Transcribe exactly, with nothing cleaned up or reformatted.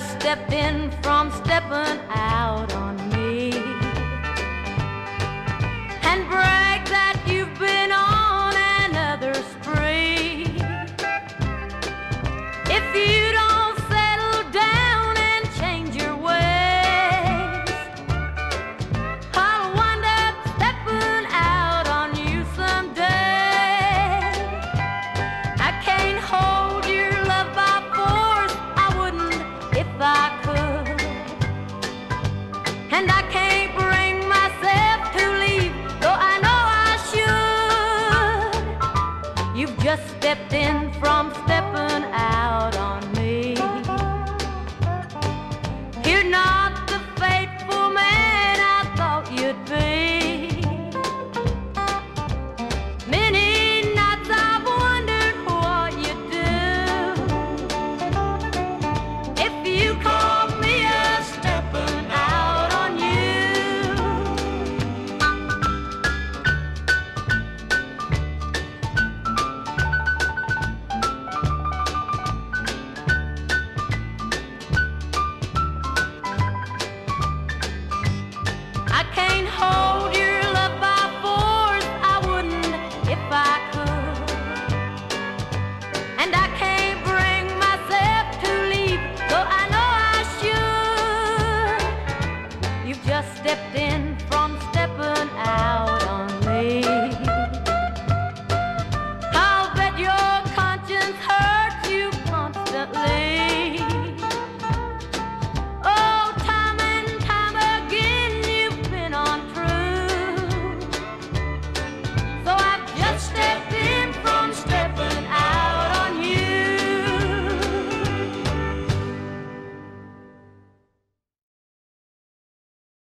just stepped in from stepping out on me and brag that you've been on another spree. If you don't settle down and change your ways, I'll wind up stepping out on you someday. I can't hold your love by force, I wouldn't if I could, and I can't bring myself to leave, though I know I should. You've just stepped in from stepping